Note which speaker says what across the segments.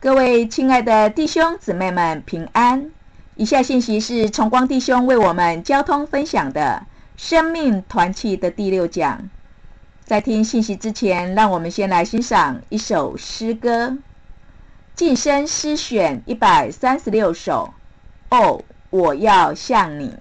Speaker 1: 各位亲爱的弟兄姊妹们平安。以下信息是崇光弟兄为我们交通分享的生命团契的第6讲。在听信息之前，让我们先来欣赏一首诗歌，晋声诗选136首，哦，我要向你。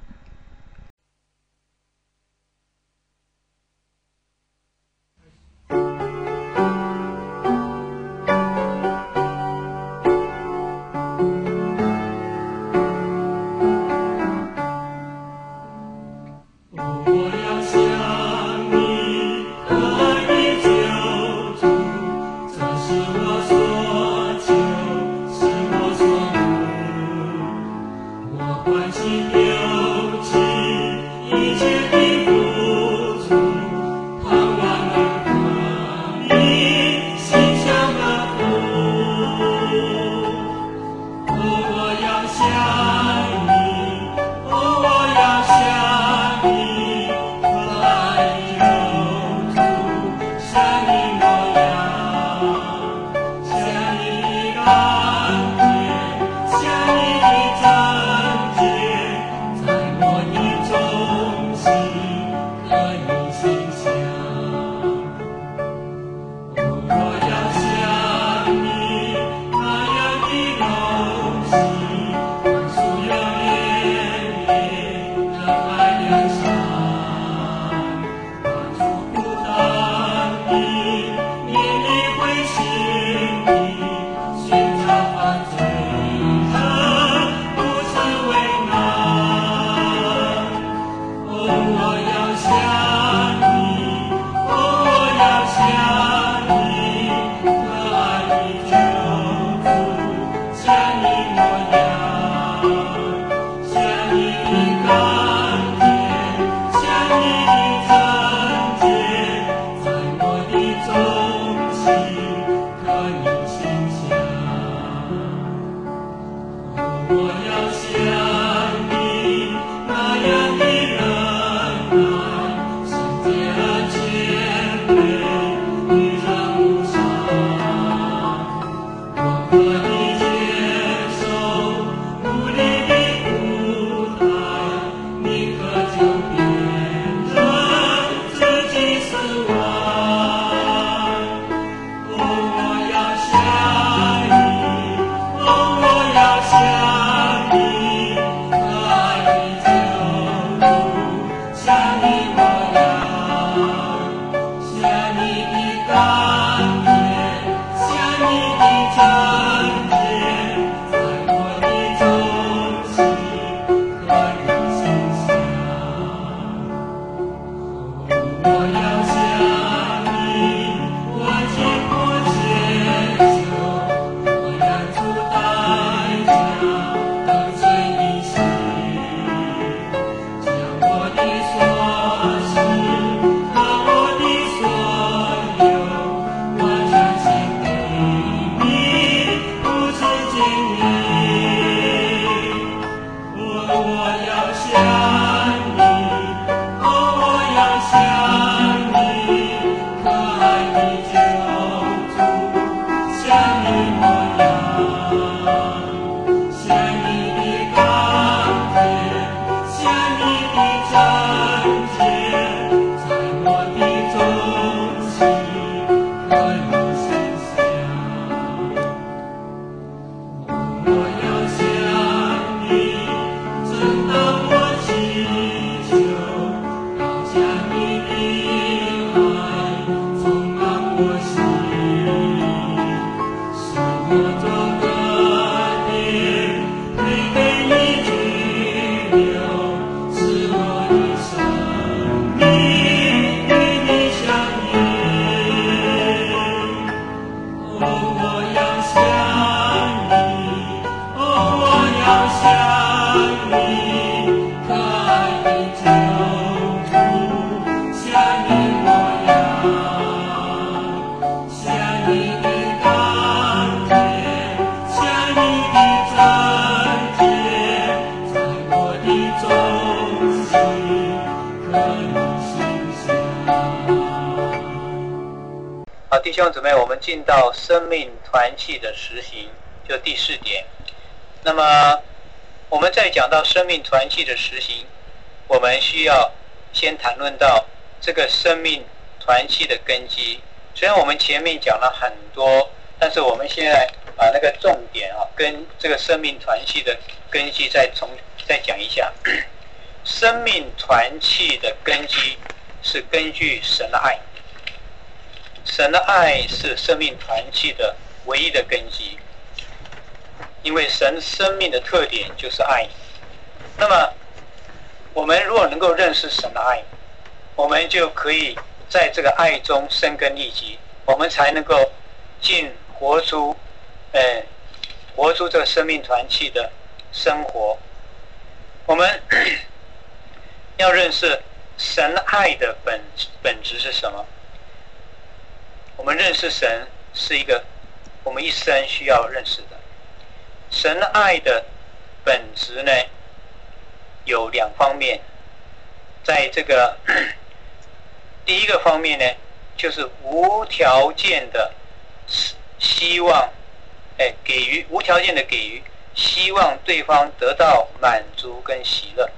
Speaker 2: 好，弟兄姊妹，我们进到生命团契的实行。 就第4点。那么我们在讲到生命团契的实行，我们需要先谈论到这个生命团契的根基。虽然我们前面讲了很多，但是我们现在把那个重点跟这个生命团契的根基再讲一下。生命团契的根基是根据神的爱，神的爱是生命团契的唯一的根基，因为神生命的特点就是爱。那么我们如果能够认识神的爱，我们就可以在这个爱中生根立基，我们才能够活出这个生命团契的生活。我们要认识神爱的本质是什么？我们认识神是一个我们一生需要认识的。神爱的本质呢，有2方面。在这个第一个方面呢，就是无条件的希望，无条件的给予，希望对方得到满足跟喜乐。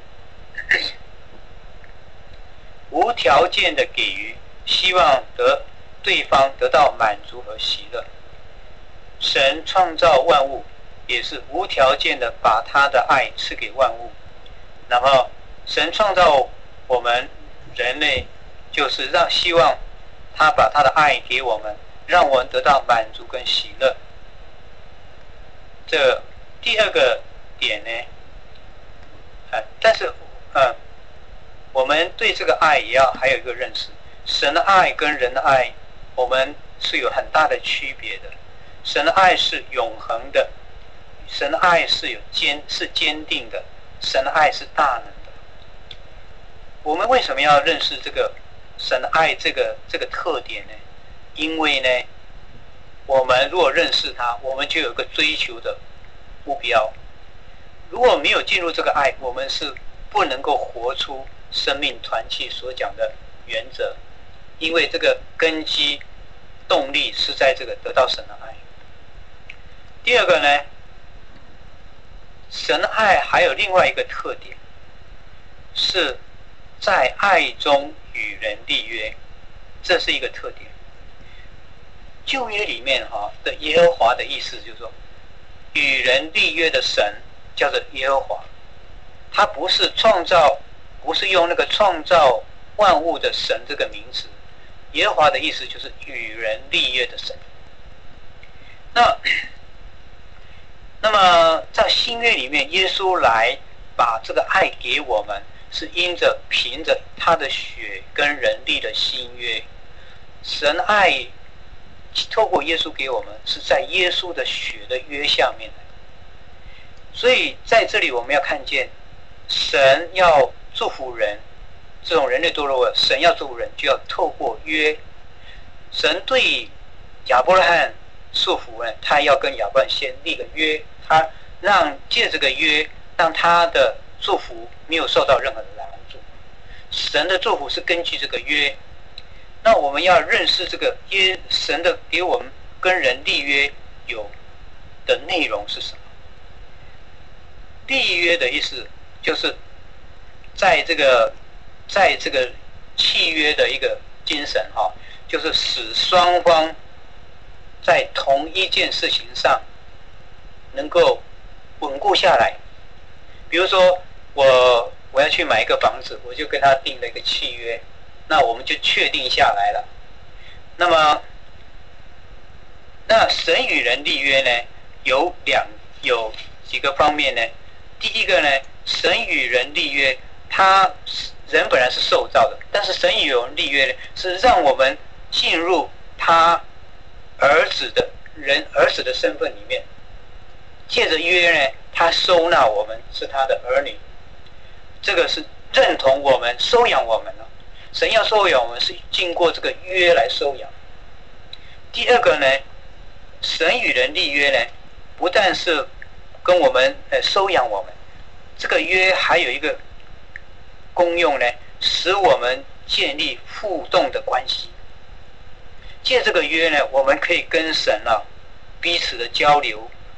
Speaker 2: 无条件的给予，希望对方得到满足和喜乐。神创造万物，也是无条件的把他的爱赐给万物。然后神创造我们人类，就是希望他把他的爱给我们，让我们得到满足跟喜乐。这第2个点呢，但是我们对这个爱也要还有一个认识，神的爱跟人的爱，我们是有很大的区别的。神的爱是永恒的，神的爱是坚定的，神的爱是大能的。我们为什么要认识这个神的爱这个特点呢？因为呢，我们如果认识它，我们就有个追求的目标。如果没有进入这个爱，我们是不能够活出生命团契所讲的原则，因为这个根基动力是在这个得到神的爱。第2个呢，神的爱还有另外一个特点，是在爱中与人立约，这是一个特点。旧约里面的耶和华的意思就是说，与人立约的神叫做耶和华，他不是用那个创造万物的神这个名词。耶和华的意思就是与人立约的神。那么在新约里面，耶稣来把这个爱给我们，是凭着他的血跟人立的新约。神爱透过耶稣给我们，是在耶稣的血的约下面的。所以在这里我们要看见，神要祝福人，这种人类堕落，神要祝福人就要透过约。神对亚伯拉罕祝福呢，他要跟亚伯拉罕先立个约，他借这个约，让他的祝福没有受到任何的拦阻。神的祝福是根据这个约。那我们要认识这个神的给我们跟人立约的内容是什么？立约的意思就是在这个契约的一个精神就是使双方在同一件事情上能够稳固下来。比如说我要去买一个房子，我就跟他订了一个契约，那我们就确定下来了。那神与人立约呢，有几个方面呢？第一个呢，神与人立约，人本来是受造的，但是神与人立约呢，是让我们进入他儿子的身份里面。借着约呢，他收纳我们是他的儿女，这个是认同我们、收养我们了。神要收养我们，是经过这个约来收养。第2个呢，神与人立约呢，不但是跟我们收养我们，这个约还有一个功用呢，使我们建立互动的关系。借这个约呢，我们可以跟神彼此的交流，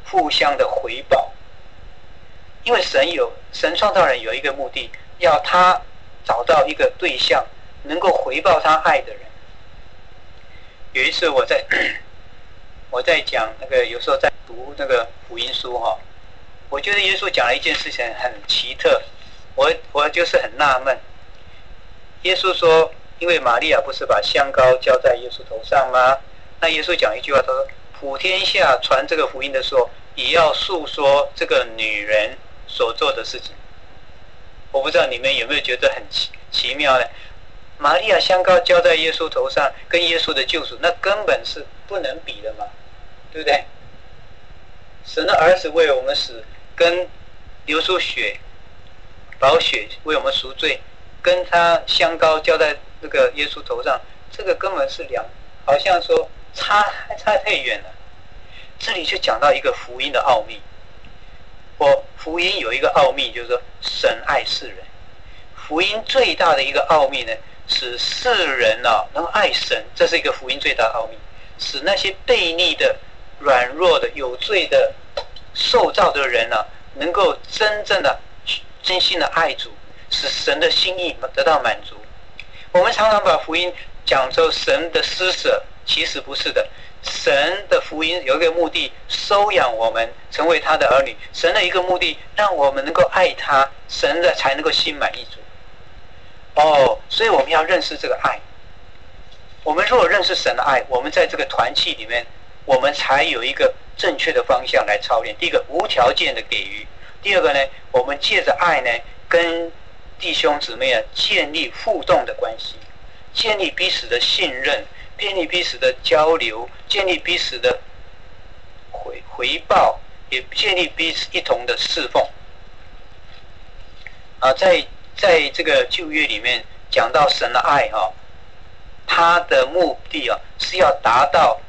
Speaker 2: 互相的回报。因为神创造人有一个目的，要他找到一个对象，能够回报他爱的人。有一次我在讲那个，有时候在读那个福音书哈，我觉得耶稣讲了一件事情很奇特，我就是很纳闷。耶稣说，因为玛利亚不是把香膏浇在耶稣头上吗？那耶稣讲一句话，他说：“普天下传这个福音的时候，也要诉说这个女人所做的事情。”我不知道你们有没有觉得很奇妙呢？玛利亚香膏浇在耶稣头上，跟耶稣的救赎，那根本是不能比的嘛，对不对？神的儿子为我们死，跟流出宝血为我们赎罪，跟他香膏浇在那个耶稣头上，这个根本是好像说差太远了。这里就讲到一个福音的奥秘。福音有一个奥秘，就是说神爱世人。福音最大的一个奥秘呢，使世人能爱神，这是一个福音最大的奥秘。使那些悖逆的、软弱的、有罪的、受造的人能够真正的、真心的爱主，使神的心意得到满足。我们常常把福音讲成神的施舍，其实不是的。神的福音有一个目的，收养我们成为他的儿女。神的一个目的，让我们能够爱他，神的才能够心满意足。所以我们要认识这个爱。我们如果认识神的爱，我们在这个团契里面，我们才有一个正确的方向来操练。第一个，无条件的给予；第二个呢，我们借着爱呢，跟弟兄姊妹建立互动的关系，建立彼此的信任，建立彼此的交流，建立彼此的回报，也建立彼此一同的侍奉。在这个旧约里面讲到神的爱他的目的是要达到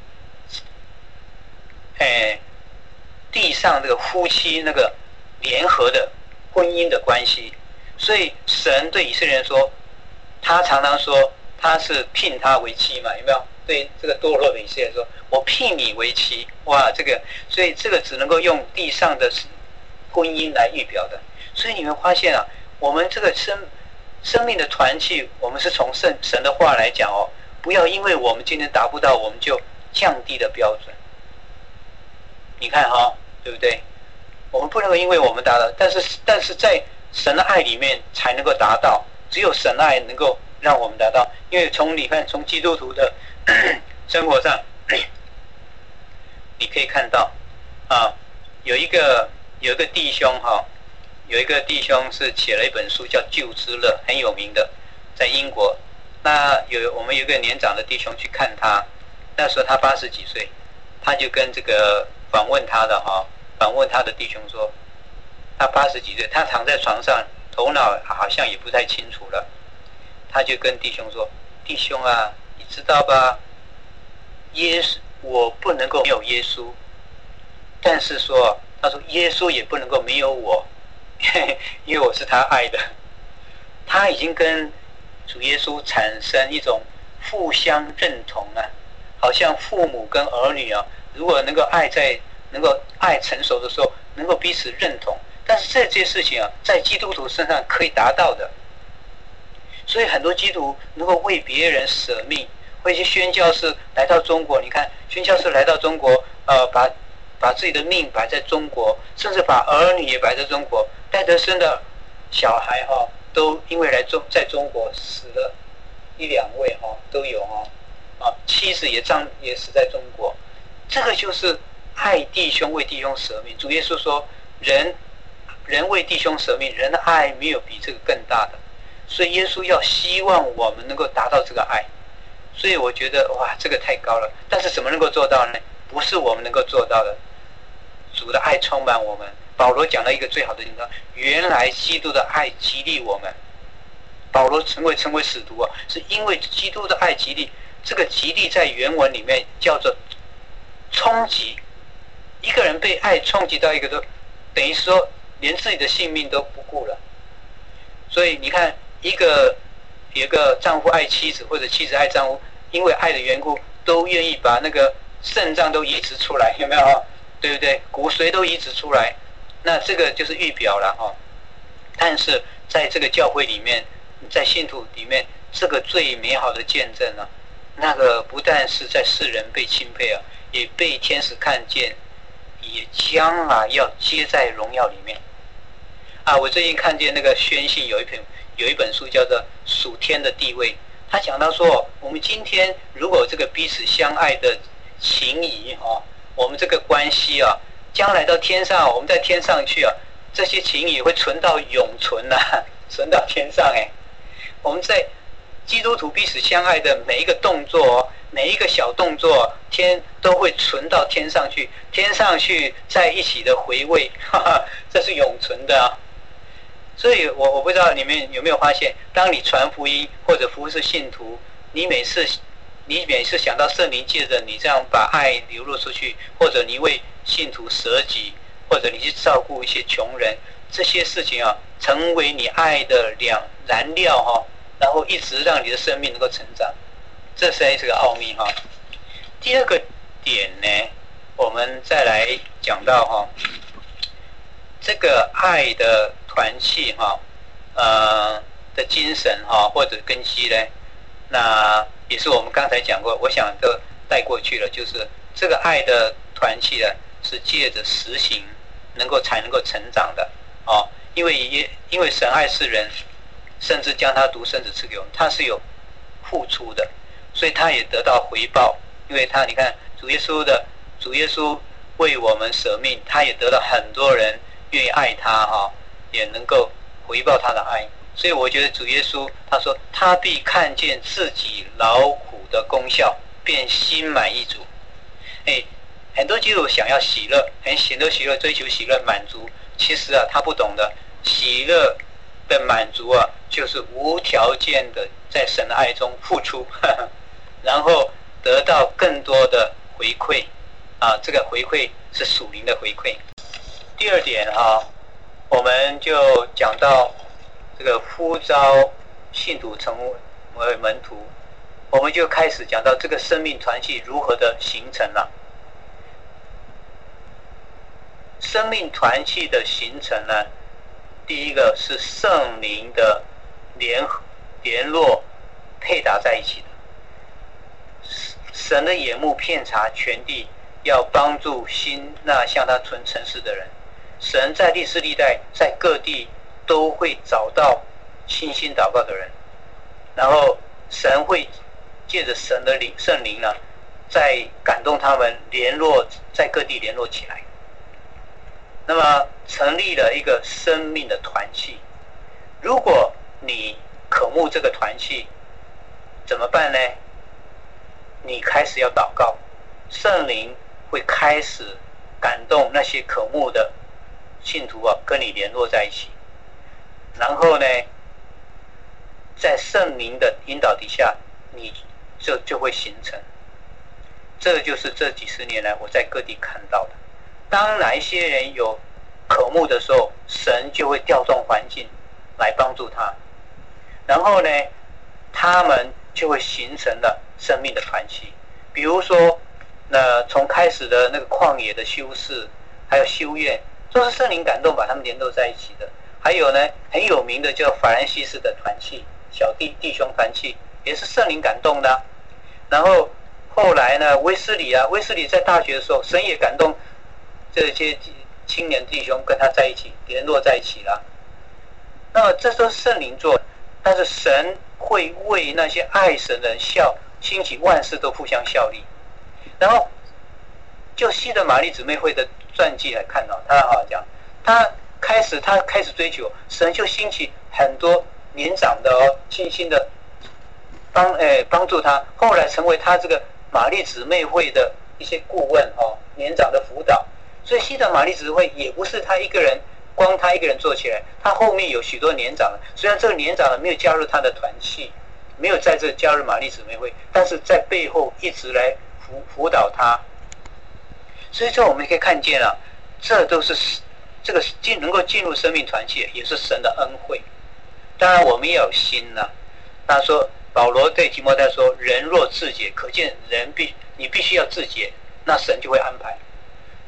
Speaker 2: 地上这个夫妻那个联合的婚姻的关系。所以神对以色列人说，他常常说他是聘他为妻嘛，有没有？对这个堕落的以色列人说，我聘你为妻。哇，所以这个只能够用地上的婚姻来预表的。所以你们发现我们这个生命的团契，我们是从神的话来讲不要因为我们今天达不到，我们就降低的标准。你看对不对？我们不能够因为我们达到，但是在神的爱里面才能够达到，只有神的爱能够让我们达到。因为从基督徒的生活上，你可以看到有一个弟兄有一个弟兄是写了一本书叫《救之乐》，很有名的，在英国。那我们有一个年长的弟兄去看他，那时候他80几岁，他就跟这个访问他的弟兄说，他80几岁，他躺在床上，头脑好像也不太清楚了。他就跟弟兄说：“弟兄你知道吧？我不能够没有耶稣，但是他说耶稣也不能够没有我。”因为我是他爱的，他已经跟主耶稣产生一种互相认同好像父母跟儿女如果能够爱成熟的时候，能够彼此认同。但是这些事情在基督徒身上可以达到的。所以很多基督徒能够为别人舍命，为一些宣教士来到中国，你看宣教士来到中国，把自己的命摆在中国，甚至把儿女也摆在中国。戴德生的小孩都因为在中国死了1、2位都有妻子也死在中国。这个就是爱弟兄，为弟兄舍命。主耶稣说，人为弟兄舍命，人的爱没有比这个更大的。所以耶稣要希望我们能够达到这个爱。所以我觉得这个太高了。但是怎么能够做到呢？不是我们能够做到的，主的爱充满我们。保罗讲了一个最好的地方，原来基督的爱激励我们。保罗成为使徒是因为基督的爱激励。这个激励在原文里面叫做冲击。一个人被爱冲击到一个都等于说连自己的性命都不顾了。所以你看，有一个丈夫爱妻子，或者妻子爱丈夫，因为爱的缘故，都愿意把那个肾脏都移植出来，有没有？ 对不对？骨髓都移植出来，那这个就是预表了哈。但是在这个教会里面，在信徒里面，这个最美好的见证啊，那个不但是在世人被钦佩啊，也被天使看见，也将要接在荣耀里面。我最近看见那个宣信有一本书叫做《属天的地位》，他讲到说，我们今天如果这个彼此相爱的情谊我们这个关系将来到天上，我们在天上去这些情谊会存到永存存到天上我们在基督徒彼此相爱的每一个动作每一个小动作，天都会存到天上去，天上去在一起的回味，这是永存的所以我不知道你们有没有发现，当你传福音或者服侍信徒，你每次想到圣灵借着你这样把爱流露出去，或者你为信徒舍己，或者你去照顾一些穷人，这些事情成为你爱的燃料然后一直让你的生命能够成长，这是这个奥秘第二个点呢，我们再来讲到这个爱的团契的精神或者根基呢，那也是我们刚才讲过，我想都带过去了，就是这个爱的团契呢，是借着实行才能够成长的因为神爱世人，甚至将他独生子赐给我们，他是有付出的，所以他也得到回报，因为你看主耶稣为我们舍命，他也得到很多人愿意爱他也能够回报他的爱。所以我觉得主耶稣他说，他必看见自己劳苦的功效，便心满意足。很多基督徒想要喜乐，很多喜乐追求喜乐满足，其实他不懂得喜乐的满足就是无条件的在神的爱中付出然后得到更多的回馈这个回馈是属灵的回馈。第二点我们就讲到这个呼召信徒成为门徒，我们就开始讲到这个生命团契如何的形成了。生命团契的形成呢，第一个是圣灵的联络配搭在一起的。神的眼目遍察全地，要帮助心那向他存诚实的人。神在历世历代在各地都会找到倾心祷告的人，然后神会借着神的圣灵呢，在感动他们在各地联络起来。那么成立了一个生命的团契。如果你渴慕这个团契，怎么办呢？你开始要祷告，圣灵会开始感动那些渴慕的信徒跟你联络在一起。然后呢，在圣灵的引导底下，你就会形成。这就是这几十年来我在各地看到的。当哪一些人有渴慕的时候，神就会调动环境来帮助他，然后呢，他们就会形成了生命的团契。比如说，从开始的那个旷野的修士，还有修院，都是圣灵感动把他们联络在一起的。还有呢，很有名的叫法兰西斯的团契，小弟兄团契，也是圣灵感动的然后后来呢，威斯理在大学的时候，神也感动这些青年弟兄跟他在一起，联络在一起了。那么这都是圣灵做的，但是神会为那些爱神的人兴起万事都互相效力。然后就西德玛丽姊妹会的传记来看他讲，他开始追求，神就兴起很多年长的信心的帮助他，后来成为他这个玛丽姊妹会的一些顾问年长的辅导。所以西德玛丽姊妹会也不是光他一个人做起来，他后面有许多年长的，虽然这个年长的没有加入他的团契，没有在这加入玛丽姊妹会，但是在背后一直来辅导他。所以这我们可以看见这都是这个能够进入生命团契，也是神的恩惠。当然我们也有心他说保罗对提摩太说，人若自洁，可见你必须要自洁，那神就会安排。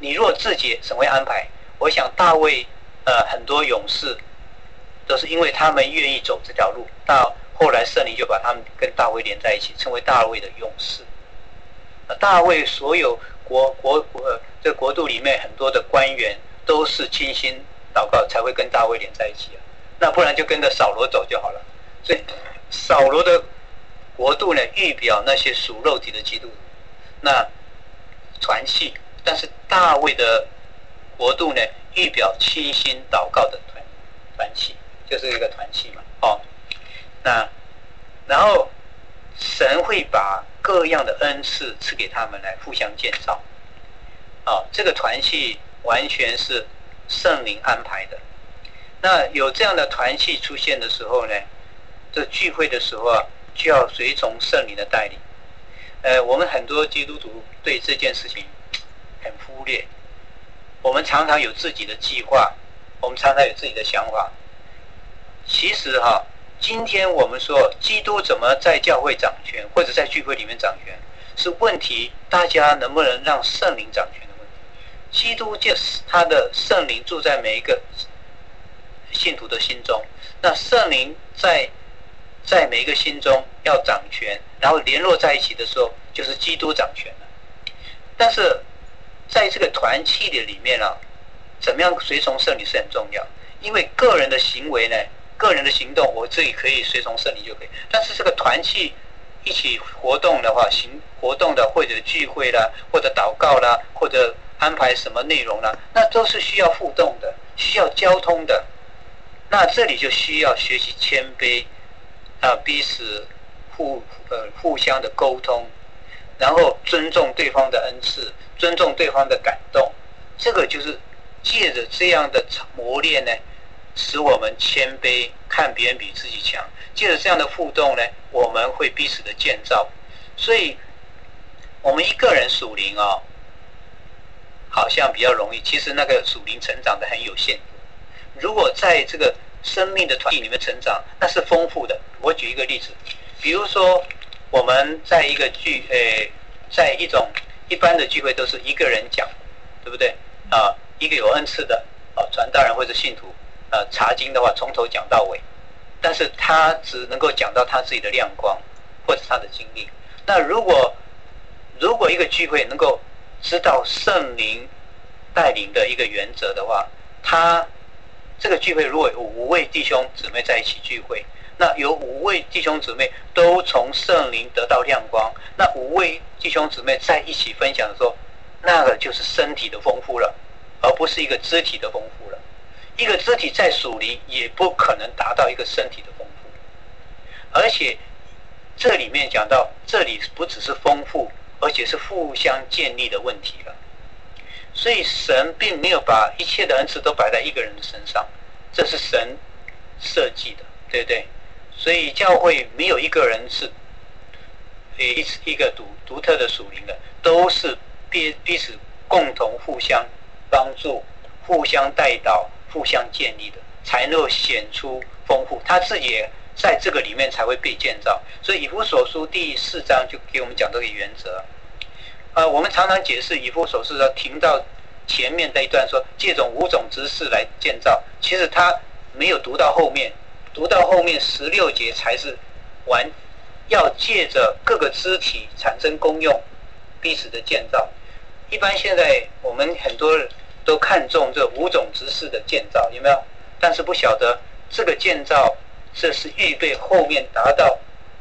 Speaker 2: 你若自己神会安排，我想大卫很多勇士都是因为他们愿意走这条路，到后来圣灵就把他们跟大卫连在一起，称为大卫的勇士。大卫所有这国度里面很多的官员都是倾心祷告才会跟大卫连在一起啊，那不然就跟着扫罗走就好了。所以扫罗的国度呢，预表那些属肉体的基督徒，那团契；但是大卫的国度呢，预表倾心祷告的团契，就是一个团契嘛。那然后神会把各样的恩赐赐给他们来互相建造。这个团契完全是圣灵安排的。那有这样的团契出现的时候呢，这聚会的时候啊，就要随从圣灵的带领。我们很多基督徒对这件事情很忽略，我们常常有自己的计划，我们常常有自己的想法。其实今天我们说基督怎么在教会掌权，或者在聚会里面掌权，是问题大家能不能让圣灵掌权的问题。基督就是他的圣灵住在每一个信徒的心中，那圣灵在每一个心中要掌权，然后联络在一起的时候，就是基督掌权了。但是在这个团契的里面怎么样随从圣灵是很重要，因为个人的行为呢，个人的行动我自己可以随从圣灵就可以，但是这个团契一起活动的话，活动的或者聚会啦，或者祷告啦，或者安排什么内容啦，那都是需要互动的，需要交通的。那这里就需要学习谦卑彼此互相的沟通，然后尊重对方的恩赐，尊重对方的感动。这个就是借着这样的磨练呢，使我们谦卑，看别人比自己强。借着这样的互动呢，我们会彼此的建造。所以我们一个人属灵好像比较容易，其实那个属灵成长的很有限。如果在这个生命的团体里面成长，那是丰富的。我举一个例子，比如说我们在一个在一种一般的聚会都是一个人讲，对不对？一个有恩赐的传道人或者信徒，查经的话从头讲到尾，但是他只能够讲到他自己的亮光或者他的经历。那如果一个聚会能够知道圣灵带领的一个原则的话，这个聚会如果有5位弟兄姊妹在一起聚会，那有5位弟兄姊妹都从圣灵得到亮光，那5位弟兄姊妹在一起分享的时候，那个就是身体的丰富了，而不是一个肢体的丰富了。一个肢体在属灵也不可能达到一个身体的丰富。而且这里面讲到，这里不只是丰富，而且是互相建立的问题了。所以神并没有把一切的恩赐都摆在一个人的身上，这是神设计的，对不对？所以教会没有一个人是一个独特的属灵的，都是彼此共同互相帮助、互相带导、互相建立的，才能够显出丰富。他自己也在这个里面才会被建造。所以以弗所书第4章就给我们讲这个原则。我们常常解释以弗所书要停到前面的一段说，借种5种执事来建造，其实他没有读到后面，读到后面16节才是要借着各个肢体产生功用，彼此的建造。一般现在我们很多人都看重这5种执事的建造，有没有？但是不晓得这个建造，这是预备后面达到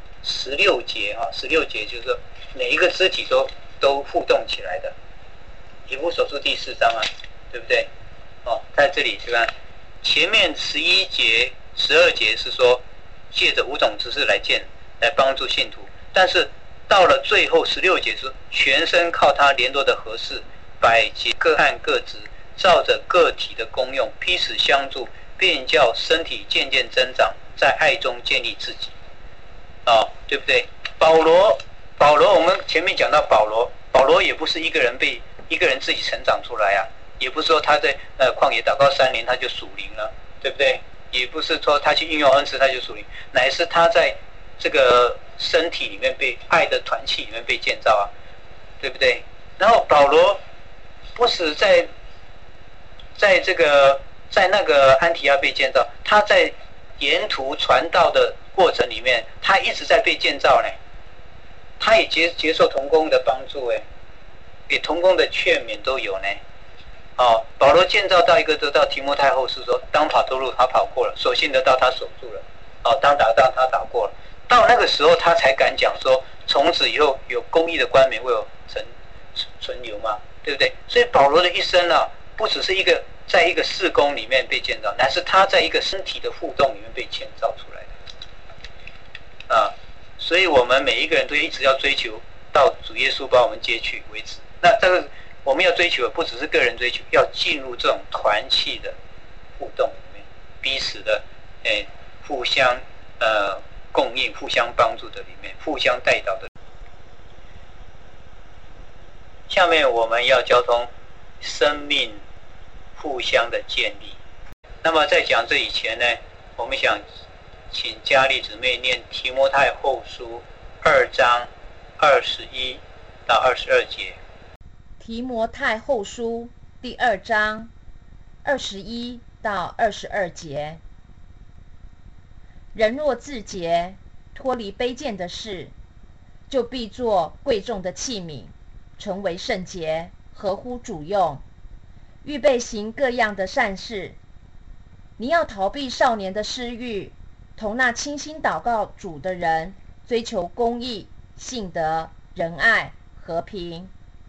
Speaker 2: 16节16节就是说每一个肢体都互动起来的。以弗所书第4章对不对？在这里对吧？前面11节、12节是说借着5种知识来帮助信徒，但是到了最后16节是全身靠他联络的合适，百节各按各职，照着个体的功用彼此相助，便叫身体渐渐增长，在爱中建立自己。对不对？保罗我们前面讲到保罗也不是一个人自己成长出来也不是说他在旷野祷告3年他就属灵了，对不对？也不是说他去运用恩赐他就属灵，乃是他在这个身体里面被爱的团契里面被建造对不对？然后保罗不是在那个安提阿被建造，他在沿途传道的过程里面，他一直在被建造呢。他也接受同工的帮助，给同工的劝勉都有呢。保罗建造到一个得到提摩太后书说，当跑的路他跑过了，守信的道他守住了，当打仗他打过了。到那个时候他才敢讲说，从此以后有公义的冠冕为我存留嘛，对不对？所以保罗的一生啊，不只是在一个事工里面被建造，乃是他在一个身体的互动里面被建造出来的所以我们每一个人都一直要追求到主耶稣把我们接去为止。那这个我们要追求的不只是个人追求，要进入这种团契的互动里面，彼此的互相供应、互相帮助的里面，互相带导的。下面我们要交通生命互相的建立。那么在讲这以前呢，我们想请佳丽姊妹念提摩太后书2章21到22节。
Speaker 3: 提摩太后书第2章21到22节。人若自洁，脱离卑贱的事，就必作贵重的器皿，成为圣洁，合乎主用，预备行各样的善事。你要逃避少年的私欲，同那倾心祷告主的人，追求公义、信德、仁爱、和平。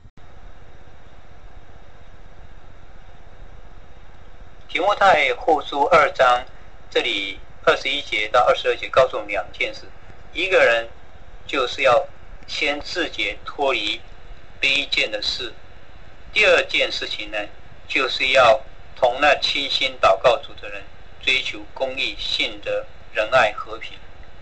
Speaker 2: 提摩太后书2章这里21节到22节告诉我们2件事。一个人就是要先自洁，脱离卑贱的事。第二件事情呢，就是要同那倾心祷告主的人，追求公义、信德、仁爱、和平。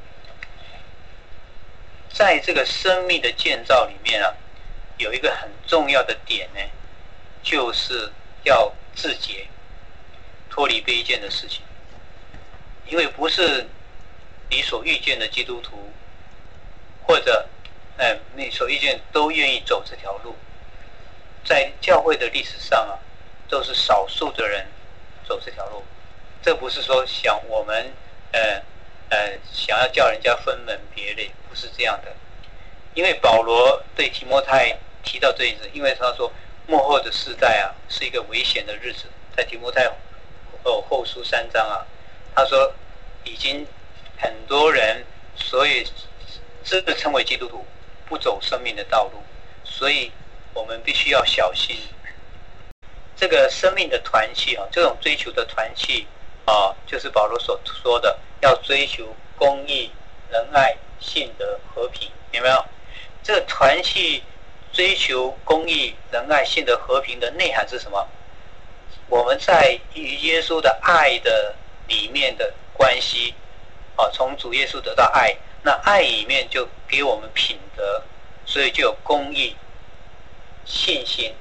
Speaker 2: 在这个生命的建造里面啊，有一个很重要的点呢，就是要自洁，脱离卑贱的事情。因为不是你所遇见的基督徒，或者你所遇见都愿意走这条路。在教会的历史上啊，都是少数的人走这条路。这不是说我们想要叫人家分门别类，不是这样的。因为保罗对提摩太提到这一次，因为他说末后的世代啊是一个危险的日子，在提摩太后书3章啊，他说已经很多人所以自称为基督徒，不走生命的道路，所以我们必须要小心这个生命的团契啊，这种追求的团契啊，就是保罗所说的要追求公义、仁爱、信德、和平，有没有？这个团契追求公义、仁爱、信德、和平的内涵是什么？我们在与耶稣的爱的里面的关系从主耶稣得到爱，那爱里面就给我们品德，所以就有公义、信心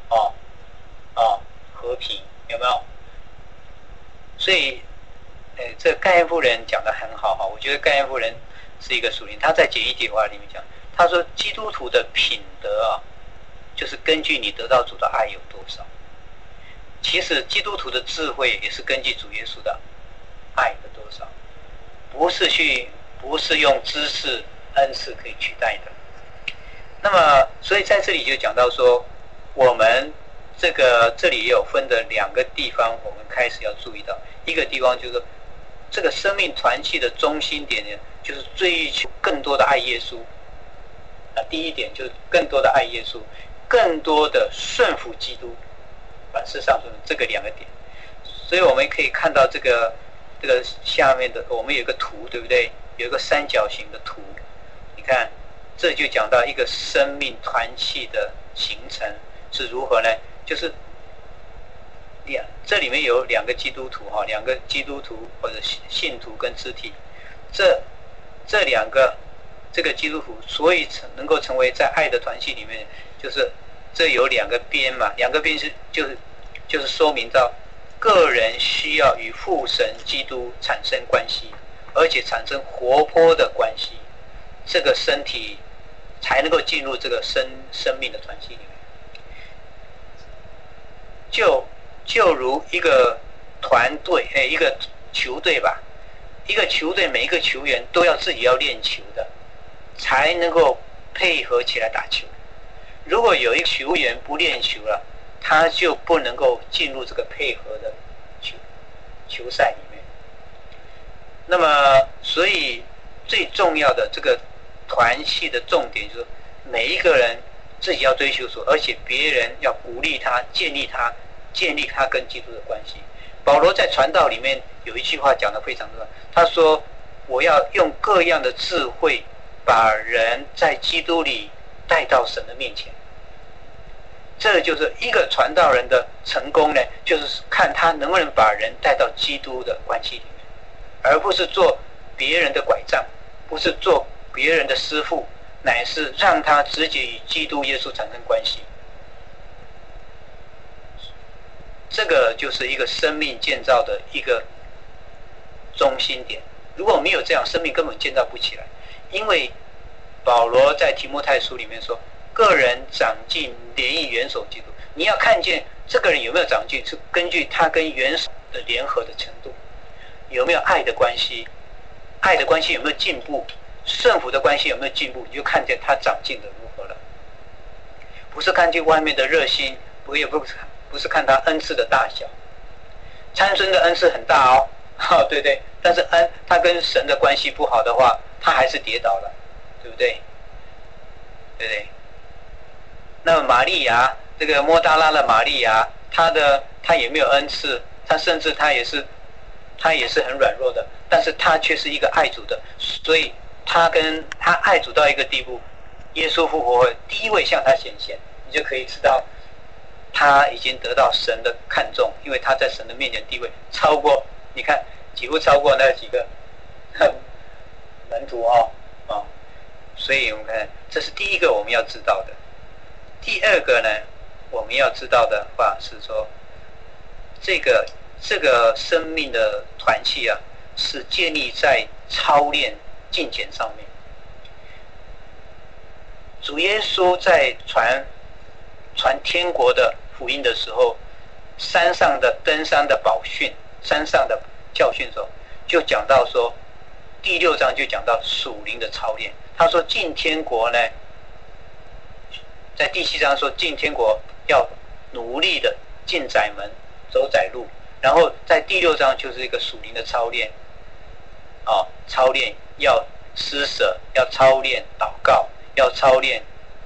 Speaker 2: 和平，有没有？所以这个盖恩夫人讲得很好我觉得盖恩夫人是一个属灵，他在简易计划里面讲，他说基督徒的品德就是根据你得到主的爱有多少。其实基督徒的智慧也是根据主耶稣的爱的多少，不是用知识恩赐可以取代的。那么所以在这里就讲到说，我们这里也有分的2个地方，我们开始要注意到。一个地方就是这个生命团契的中心点呢，就是追求更多的爱耶稣。第一点就是更多的爱耶稣，更多的顺服基督。凡事上顺，这个2个点。所以我们可以看到这个下面的，我们有一个图，对不对？有一个三角形的图，你看，这就讲到一个生命团契的形成是如何呢？就是这里面有2个基督徒2个基督徒或者信徒跟肢体，这2个这个基督徒，所以能够成为在爱的团契里面，就是这有2个边嘛，2个边就是说明到个人需要与父神基督产生关系，而且产生活泼的关系，这个身体才能够进入这个生命的团契里面。 就如一个团队，一个球队吧，一个球队每一个球员都要自己要练球的，才能够配合起来打球。如果有一个球员不练球了，他就不能够进入这个配合的球赛里面。那么，所以最重要的这个团契的重点就是每一个人自己要追求所，而且别人要鼓励他，建立他跟基督的关系。保罗在传道里面有一句话讲得非常重要，他说：“我要用各样的智慧，把人在基督里带到神的面前。”这就是一个传道人的成功呢，就是看他能不能把人带到基督的关系里面，而不是做别人的拐杖，不是做别人的师傅，乃是让他直接与基督耶稣产生关系。这个就是一个生命建造的一个中心点。如果没有这样，生命根本建造不起来。因为保罗在提摩太书里面说，个人长进联谊元首基督。你要看见这个人有没有长进，是根据他跟元首的联合的程度，有没有爱的关系，爱的关系有没有进步，顺服的关系有没有进步，你就看见他长进的如何了。不是看见外面的热心，不是看他恩赐的大小。参孙的恩赐很大哦，对不对？但是他跟神的关系不好的话，他还是跌倒了，对不对？对不对？那么玛利亚，这个莫大拉的玛利亚，她也没有恩赐，她甚至她也是很软弱的，但是她却是一个爱主的，所以她爱主到一个地步，耶稣复活会第一位向她显现，你就可以知道她已经得到神的看重，因为她在神的面前地位超过，你看几乎超过那几个门徒所以我们看这是第一个我们要知道的。第二个呢，我们要知道的话是说，这个生命的团契啊，是建立在操练敬虔上面。主耶稣在传天国的福音的时候，登山的宝训，山上的教训的时候，就讲到说，第6章就讲到属灵的操练。他说进天国呢，在第7章说进天国要努力的进窄门，走窄路。然后在第6章就是一个属灵的操练，操练要施舍，要操练祷告，要操练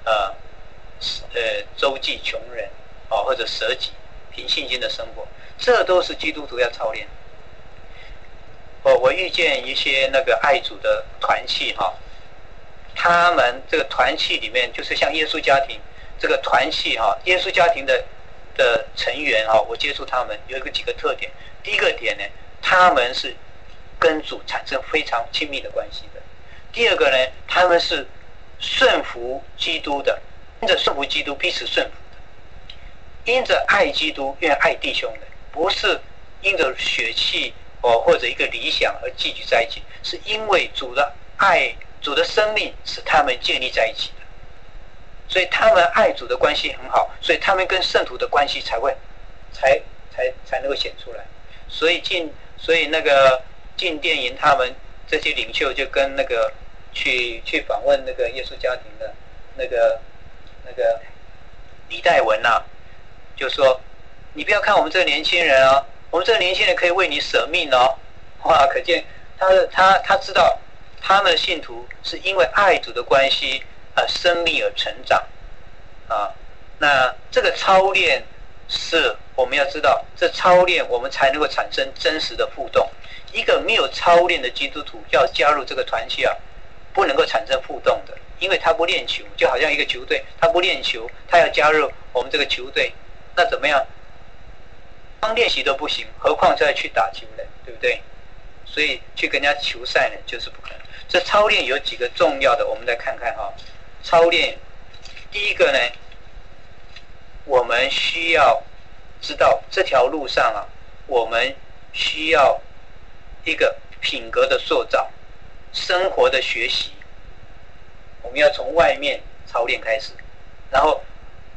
Speaker 2: 周济穷人或者舍己，凭信心的生活，这都是基督徒要操练。我遇见一些那个爱主的团契他们这个团契里面，就是像耶稣家庭这个团契耶稣家庭的成员我接触他们有几个特点。第一个点呢，他们是跟主产生非常亲密的关系的。第二个呢，他们是顺服基督的，因着顺服基督彼此顺服的，因着爱基督愿爱弟兄的，不是因着血气或者一个理想而聚集在一起，是因为主的爱，主的生命使他们建立在一起的。所以他们爱主的关系很好，所以他们跟圣徒的关系才能够显出来。所以那个进电营他们这些领袖就跟那个去访问那个耶稣家庭的那个李代文就说你不要看我们这个年轻人我们这个年轻人可以为你舍命哇，可见他知道他们的信徒是因为爱主的关系生命而成长那这个操练是我们要知道，这操练我们才能够产生真实的互动。一个没有操练的基督徒要加入这个团契不能够产生互动的，因为他不练球，就好像一个球队，他不练球，他要加入我们这个球队，那怎么样？光练习都不行，何况再去打球呢？对不对？所以去跟人家球赛呢，就是不可能。这操练有几个重要的，我们来看看操练，第一个呢，我们需要知道这条路上我们需要一个品格的塑造，生活的学习。我们要从外面操练开始，然后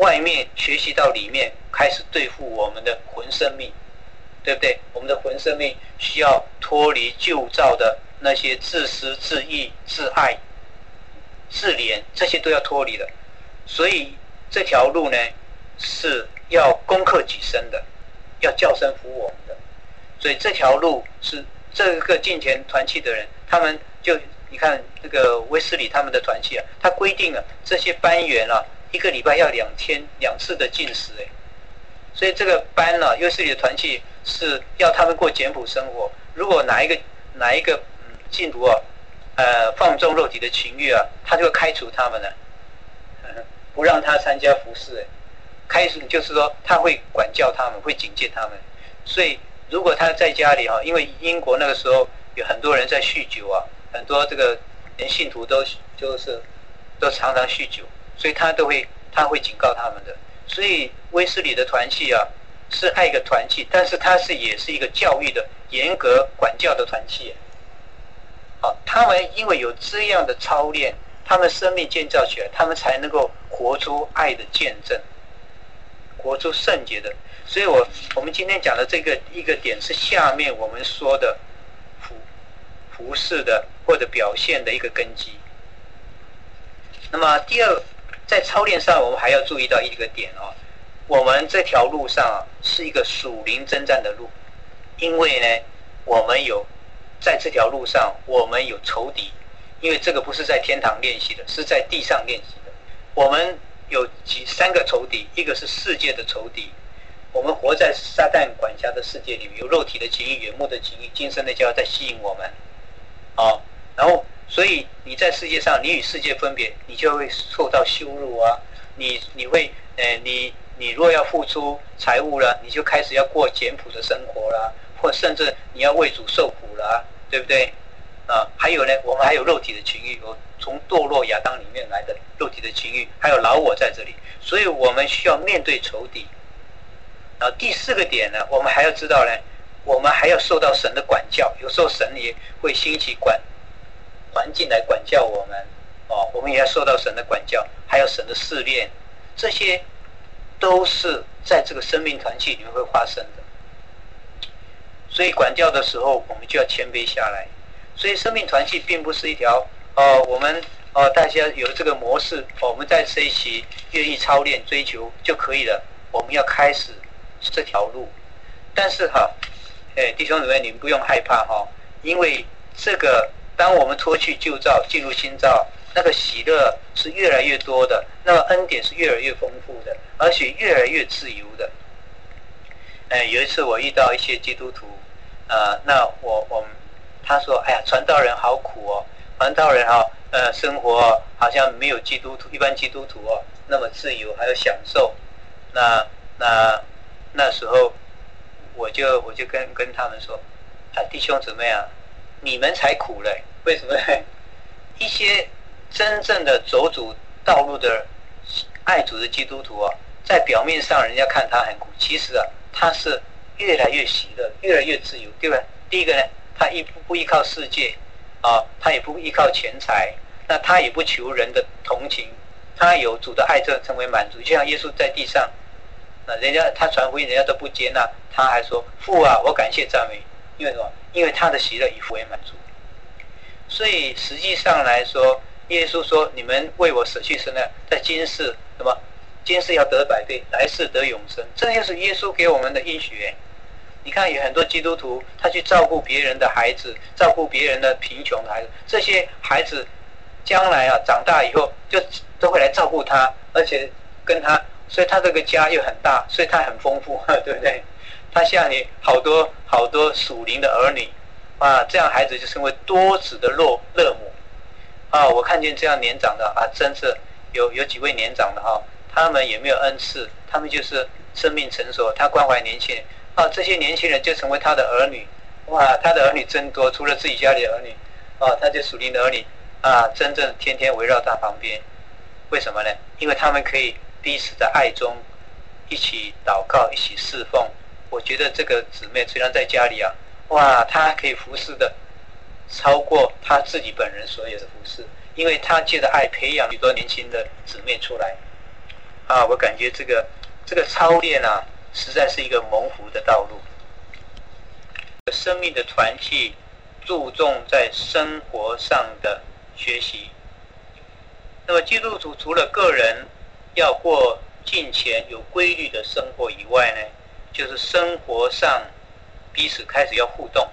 Speaker 2: 外面学习到里面，开始对付我们的魂生命，对不对？我们的魂生命需要脱离旧造的那些自私、自义、自爱、自怜，这些都要脱离的。所以这条路呢，是要攻克己身的，要叫声服我们的。所以这条路是这个敬虔团契的人，他们就你看这个威斯理他们的团契啊，他规定了这些班员啊，一个礼拜要2次的禁食哎。所以这个班啊，威斯理的团契是要他们过简朴生活。如果哪一个信徒啊，放纵肉体的情欲啊，他就会开除他们了，不让他参加服事。开始就是说他会管教他们，会警戒他们。所以如果他在家里因为英国那个时候有很多人在酗酒啊，很多这个连信徒都常常酗酒，所以他会警告他们的。所以威斯理的团契啊，是爱一个团契，但是它也是一个教育的严格管教的团契。他们因为有这样的操练，他们生命建造起来，他们才能够活出爱的见证，活出圣洁的。所以我们今天讲的一个点是下面我们说的服事的或者表现的一个根基。那么第二，在操练上我们还要注意到一个点我们这条路上是一个属灵征战的路，因为呢我们在这条路上我们有仇敌，因为这个不是在天堂练习的，是在地上练习的。我们有3个仇敌，一个是世界的仇敌，我们活在撒旦管辖的世界里面，有肉体的情欲、眼目的情欲、今生的骄傲在吸引我们然后所以你在世界上，你与世界分别，你就会受到羞辱啊，你会你若要付出财物了，你就开始要过简朴的生活啦，或甚至你要为主受苦啦，对不对还有呢，我们还有肉体的情欲，有从堕落亚当里面来的肉体的情欲，还有老我在这里，所以我们需要面对仇敌。然后第4个点呢，我们还要知道呢，我们还要受到神的管教，有时候神也会兴起环境来管教我们我们也要受到神的管教，还有神的试炼，这些都是在这个生命团契里面会发生的。所以管教的时候，我们就要谦卑下来。所以生命团契并不是一条我们大家有这个模式我们在这一期愿意操练追求就可以了，我们要开始这条路。但是弟兄姊妹，你们不用害怕因为这个当我们脱去旧造进入新造，那个喜乐是越来越多的，那么恩典是越来越丰富的，而且越来越自由的。有一次我遇到一些基督徒那他说哎呀，传道人好苦传道人生活好像没有一般基督徒那么自由还有享受。那时候我就跟他们说弟兄姊妹你们才苦嘞。为什么呢？一些真正的走主道路的爱主的基督徒在表面上人家看他很苦，其实他是越来越喜乐，越来越自由，对吧？第一个呢，他不依靠世界他也不依靠钱财，那他也不求人的同情，他有主的爱，这成为满足。就像耶稣在地上人家他传福音人家都不接纳，他还说父我感谢赞美。因为什么？因为他的喜乐以父为满足。所以实际上来说，耶稣说你们为我舍去生命，在今世什么？今世要得100倍，来世得永生，这就是耶稣给我们的应许。你看有很多基督徒他去照顾别人的孩子，照顾别人的贫穷的孩子，这些孩子将来长大以后就都会来照顾他，而且跟他，所以他这个家又很大，所以他很丰富对不对？他像你好多属灵的儿女这样孩子就成为多子的乐母我看见这样年长的真是有几位年长的他们也没有恩赐，他们就是生命成熟，他关怀年轻人这些年轻人就成为他的儿女。他的儿女真多，除了自己家里的儿女他就属灵的儿女真正天天围绕他旁边。为什么呢？因为他们可以彼此在爱中一起祷告，一起侍奉。我觉得这个姊妹虽然在家里她可以服侍的超过她自己本人所有的服侍，因为她借着爱培养许多年轻的姊妹出来啊，我感觉这个操练啊，实在是一个蒙福的道路。生命的团契注重在生活上的学习。那么基督徒除了个人要过敬虔有规律的生活以外呢，就是生活上彼此开始要互动，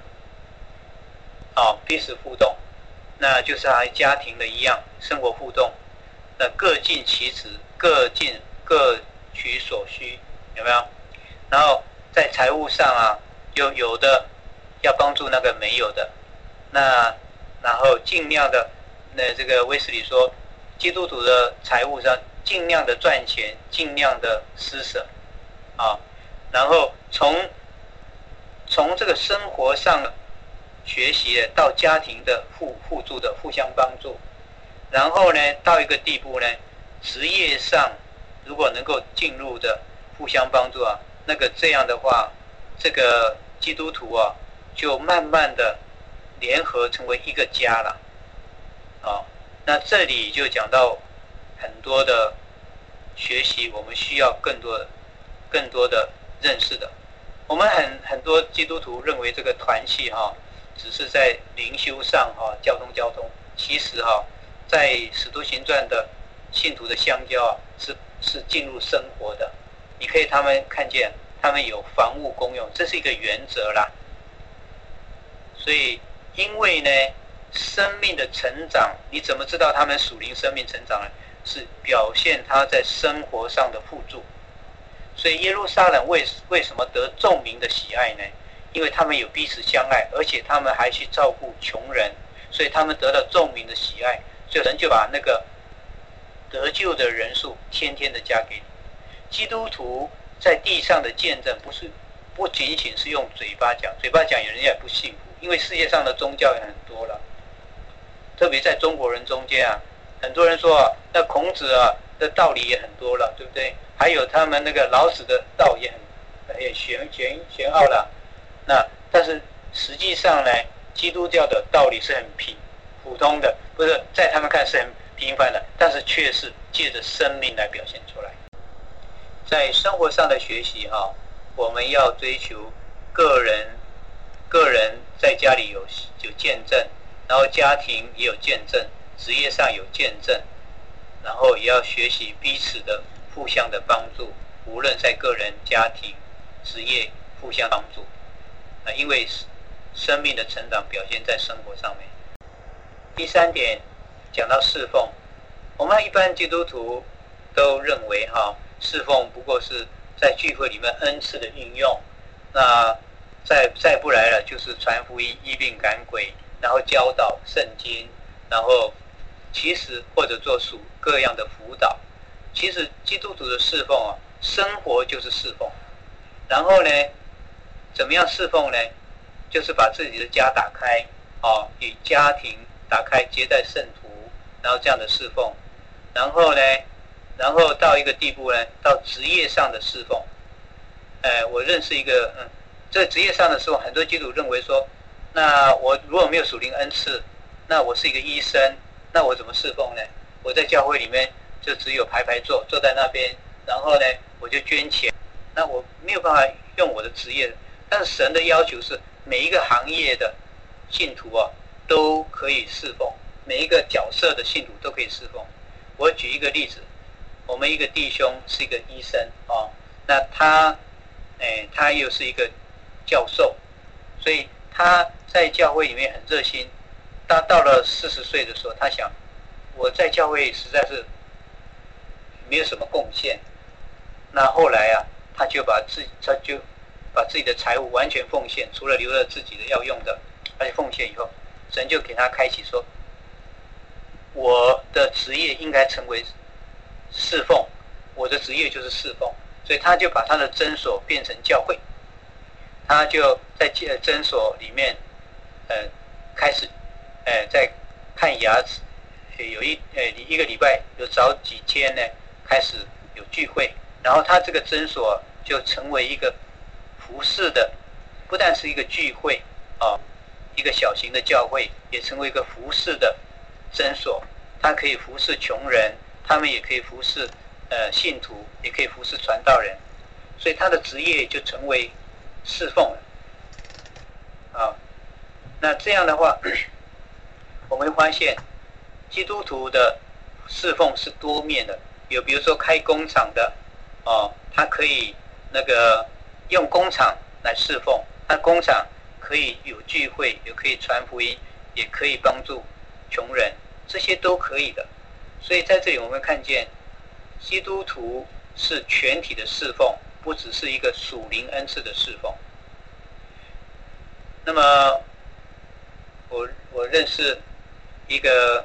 Speaker 2: 彼此互动，那就是和家庭的一样，生活互动，那各尽其职，各取所需，有没有？然后在财务上啊，有的要帮助那个没有的，那然后尽量的，这个卫斯理说，基督徒的财务上尽量的赚钱，尽量的施舍，然后从这个生活上学习到家庭的互助的互相帮助，然后呢到一个地步呢，职业上如果能够进入的互相帮助啊，那个这样的话，这个基督徒啊就慢慢的联合成为一个家了，那这里就讲到很多的学习，我们需要更多的认识的。我们很多基督徒认为这个团契只是在灵修上交通，其实在使徒行传的信徒的相交是进入生活的。你可以他们看见他们有房屋公用，这是一个原则啦。所以因为呢生命的成长，你怎么知道他们属灵生命成长呢？是表现他在生活上的互助。所以耶路撒冷为什么得众民的喜爱呢？因为他们有彼此相爱，而且他们还去照顾穷人，所以他们得到众民的喜爱。所以神就把那个得救的人数天天的加给你。基督徒在地上的见证不仅仅是用嘴巴讲，人家也不信服，因为世界上的宗教也很多了，特别在中国人中间啊，很多人说那孔子的道理也很多了，对不对？还有他们那个老子的道也玄奥了。那但是实际上呢，基督教的道理是很普通的，不是在他们看是很平凡的，但是却是借着生命来表现出来。在生活上的学习我们要追求个人在家里有见证，然后家庭也有见证，职业上有见证，然后也要学习彼此的互相的帮助，无论在个人、家庭、职业互相帮助，因为生命的成长表现在生活上面。第三点讲到侍奉，我们一般基督徒都认为侍奉不过是在聚会里面恩赐的运用，那再不来了就是传福音、医病赶鬼，然后教导圣经，然后其实或者做属各样的辅导。其实基督徒的侍奉生活就是侍奉。然后呢怎么样侍奉呢？就是把自己的家打开与家庭打开，接待圣徒，然后这样的侍奉。然后到一个地步呢，到职业上的侍奉。我认识一个这职业上的侍奉，很多基督徒认为说，那我如果没有属灵恩赐，那我是一个医生，那我怎么侍奉呢？我在教会里面就只有排坐在那边，然后呢我就捐钱，那我没有办法用我的职业。但是神的要求是每一个行业的信徒都可以侍奉，每一个角色的信徒都可以侍奉。我举一个例子，我们一个弟兄是一个医生那他又是一个教授，所以他在教会里面很热心。他到了40岁的时候，他想我在教会实在是没有什么贡献。那后来他就把自己的财物完全奉献，除了留了自己的要用的，而且奉献以后，神就给他开启说，我的职业应该成为侍奉，我的职业就是侍奉。所以他就把他的诊所变成教会，他就在诊所里面开始在看牙齿，有一个礼拜有早几天呢开始有聚会，然后他这个诊所就成为一个服侍的，不但是一个聚会一个小型的教会，也成为一个服侍的诊所。他可以服侍穷人，他们也可以服侍信徒，也可以服侍传道人，所以他的职业就成为侍奉了。啊，那这样的话，我们会发现基督徒的侍奉是多面的，有比如说开工厂的，他可以那个用工厂来侍奉，他工厂可以有聚会，也可以传福音，也可以帮助穷人，这些都可以的。所以在这里我们看见基督徒是全体的侍奉，不只是一个属灵恩赐的侍奉。那么我认识一个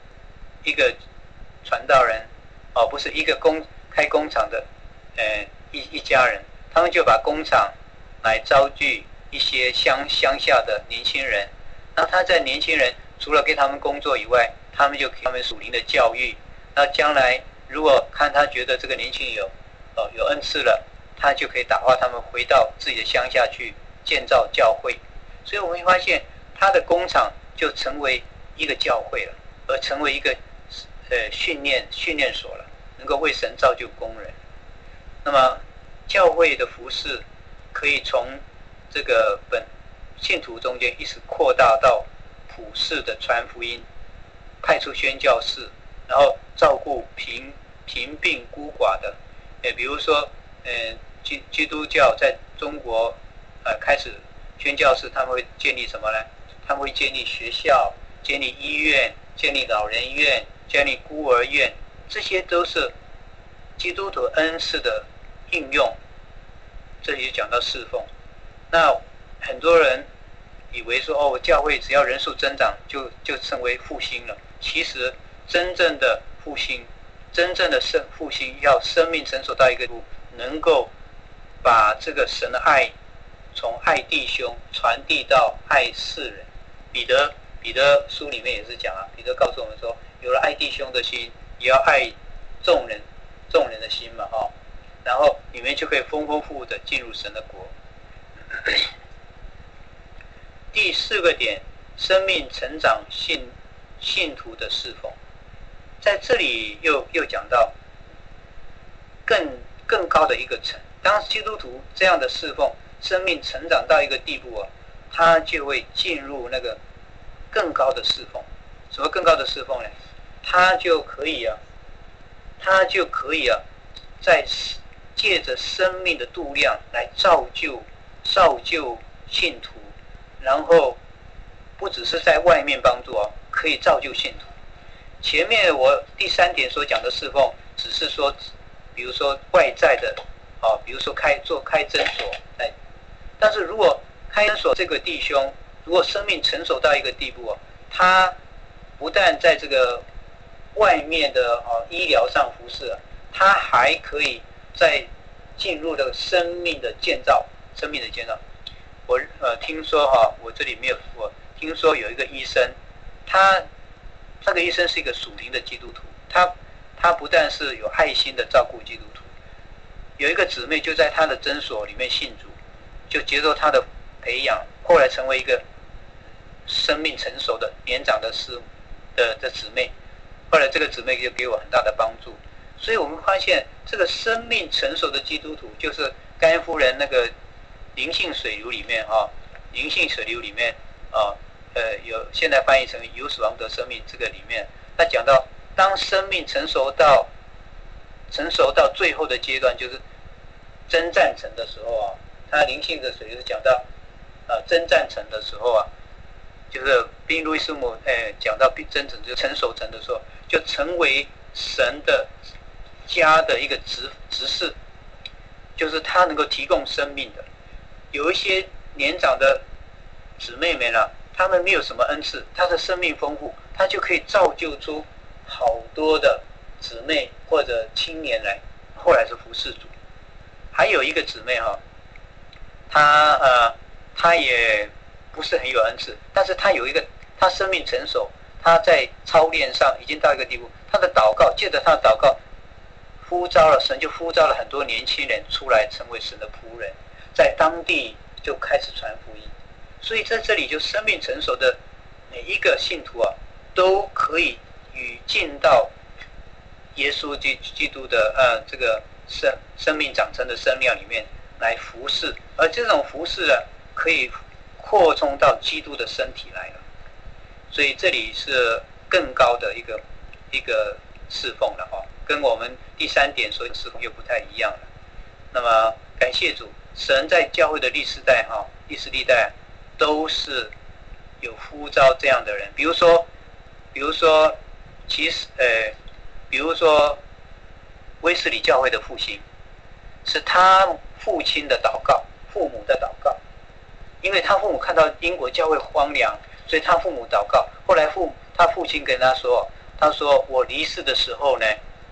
Speaker 2: 传道人，不是一个开工厂的一家人，他们就把工厂来招聚一些乡下的年轻人，那他在年轻人除了给他们工作以外，他们就给他们属灵的教育。那将来如果看他觉得这个年轻人有恩赐了，他就可以打发他们回到自己的乡下去建造教会。所以我们会发现他的工厂就成为一个教会了，而成为一个训练所了，能够为神造就工人。那么教会的服事可以从这个信徒中间一直扩大到普世的传福音，派出宣教士，然后照顾贫病孤寡的。比如说基督教在中国开始宣教士，他们会建立什么呢？他们会建立学校，建立医院，建立老人院，建立孤儿院，这些都是基督徒恩赐的应用。这里就讲到侍奉。那很多人以为说教会只要人数增长就成为复兴了。其实真正的复兴，真正的复兴要生命成熟到一个地步，能够把这个神的爱从爱弟兄传递到爱世人。彼得书里面也是讲彼得告诉我们说，有了爱弟兄的心，也要爱众人的心嘛，然后你们就可以丰丰富富的进入神的国。第4个点，生命成长信徒的侍奉，在这里又讲到更高的一个层。当基督徒这样的侍奉，生命成长到一个地步他就会进入那个更高的侍奉。什么更高的侍奉呢？他就可以在借着生命的度量来造就信徒，然后不只是在外面帮助可以造就信徒。前面我第3点所讲的侍奉，只是说，比如说外在的比如说开诊所，但是如果开诊所这个弟兄，如果生命成熟到一个地步他不但在这个外面的医疗上服侍，他还可以在进入这个生命的建造。我听说我这里没有，我听说有一个医生，那个医生是一个属灵的基督徒，他不但是有爱心的照顾基督徒，有一个姊妹就在他的诊所里面信主，就接受他的培养，后来成为一个生命成熟的年长的姊妹。后来这个姊妹就给我很大的帮助。所以我们发现这个生命成熟的基督徒，就是甘夫人那个灵性水流里面有现在翻译成有死亡得生命，这个里面他讲到，当生命成熟到最后的阶段，就是征战成的时候他灵性的水流讲到征战成的时候就是宾路易斯姆讲到真正就成熟成的时候，就成为神的家的一个执事，就是他能够提供生命的。有一些年长的姊妹们他们没有什么恩赐，他的生命丰富，他就可以造就出好多的姊妹或者青年来，后来是服侍主。还有一个姊妹她也不是很有恩赐，但是她生命成熟，她在操练上已经到一个地步，她的祷告，借着她的祷告神就呼召了很多年轻人出来成为神的仆人，在当地就开始传福音。所以在这里就生命成熟的每一个信徒都可以进到耶稣基督的这个生命长成的生量里面来服侍，而这种服侍呢，可以扩充到基督的身体来了。所以这里是更高的一个侍奉了哈，跟我们第3点所有侍奉又不太一样了。那么感谢主，神在教会的历史历代都是有呼召这样的人，比如说威斯理教会的复兴，是他父亲的祷告，父母的祷告，因为他父母看到英国教会荒凉，所以他父母祷告。后来他父亲跟他说，我离世的时候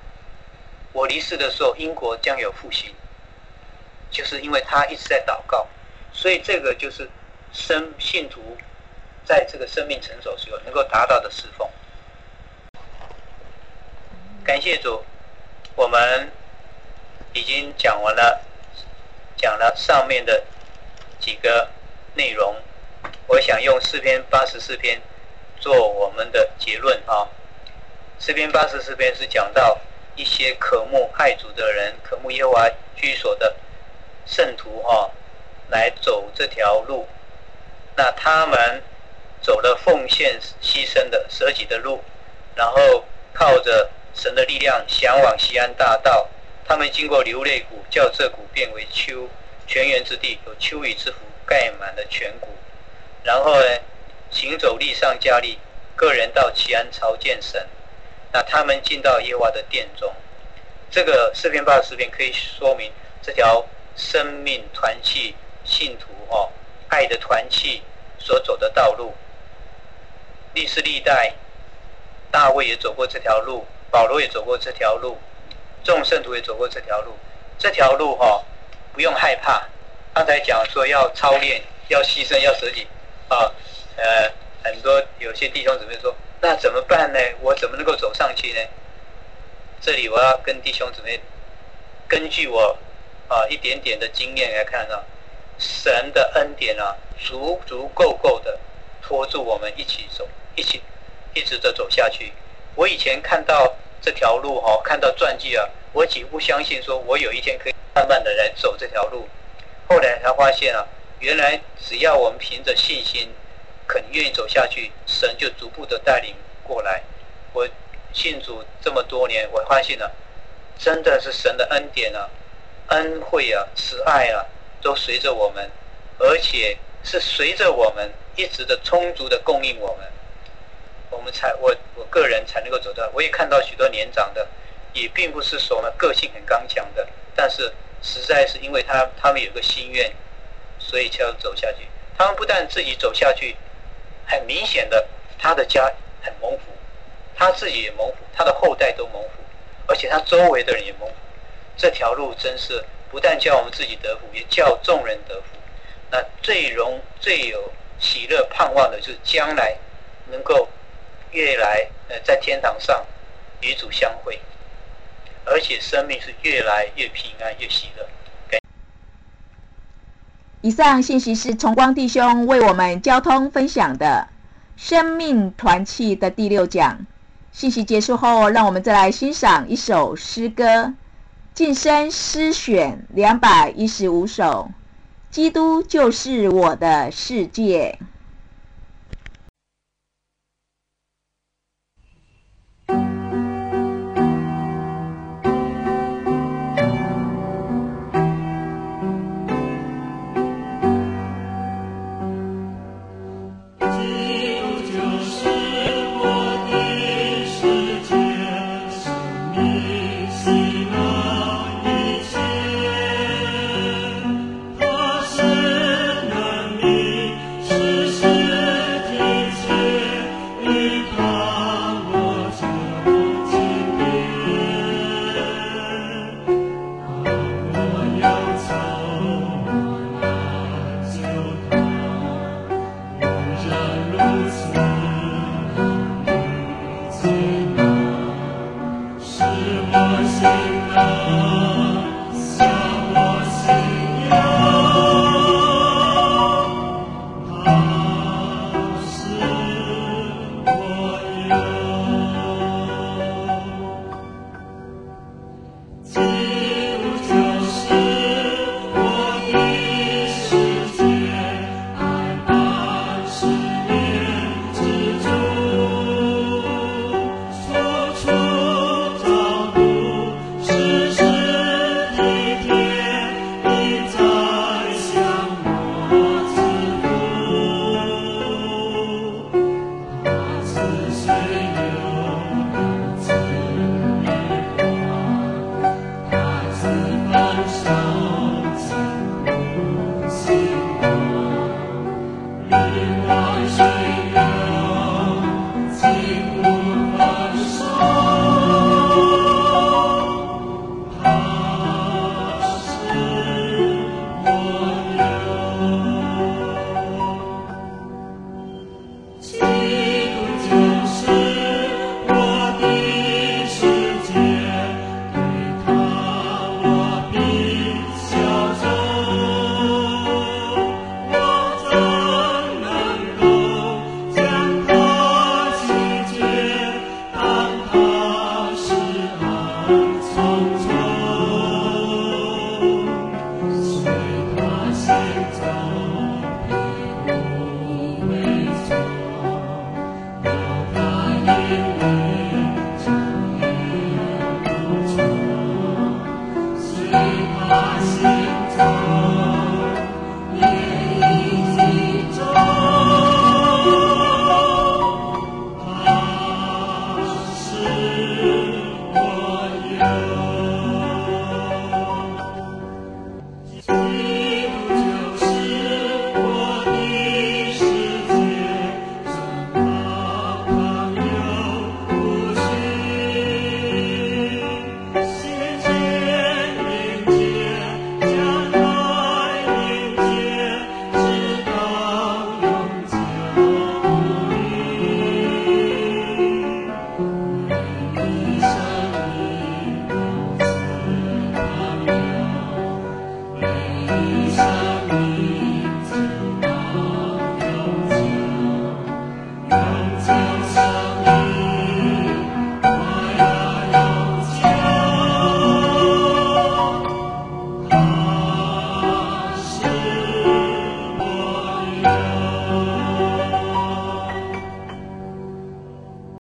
Speaker 2: 英国将有复兴，就是因为他一直在祷告，所以这个就是信徒在这个生命成熟时候能够达到的侍奉。感谢主，我们已经讲了上面的几个内容，我想用诗篇84篇做我们的结论啊。诗篇84篇是讲到一些渴慕爱主的人，渴慕耶和华居所的圣徒来走这条路。那他们走了奉献牺牲的舍己的路，然后靠着神的力量向往锡安大道。他们经过流泪谷，叫这谷变为丘，泉源之地有秋雨之福，盖满了全谷。然后呢，行走力上加力，个人到锡安朝见神。那他们进到耶和华的殿中。这个诗篇84篇可以说明这条生命团契信徒爱的团契所走的道路。历世历代，大卫也走过这条路，保罗也走过这条路，众圣徒也走过这条路。这条路不用害怕。刚才讲说要操练，要牺牲，要舍己很多有些弟兄姊妹说，那怎么办呢？我怎么能够走上去呢？这里我要跟弟兄姊妹根据我一点点的经验来看神的恩典足够的拖住我们一起走，一直的走下去。我以前看到这条路看到传记我几乎相信说我有一天可以慢慢的来走这条路。后来才发现原来只要我们凭着信心肯愿意走下去，神就逐步的带领过来。我信主这么多年，我发现真的是神的恩典恩惠慈爱都随着我们，而且是随着我们一直的充足的供应我们我个人才能够走到。我也看到许多年长的，也并不是说个性很刚强的，但是实在是因为他们有个心愿，所以才要走下去。他们不但自己走下去，很明显的他的家很蒙福，他自己也蒙福，他的后代都蒙福，而且他周围的人也蒙福。这条路真是不但叫我们自己得福，也叫众人得福。那最有喜乐盼望的就是将来能够越来在天堂上与主相会，而且生命是越来越平安越喜乐。
Speaker 1: 以上信息是崇光弟兄为我们交通分享的生命团契的第6讲。信息结束后，让我们再来欣赏一首诗歌，晋升诗选215首，基督就是我的世界。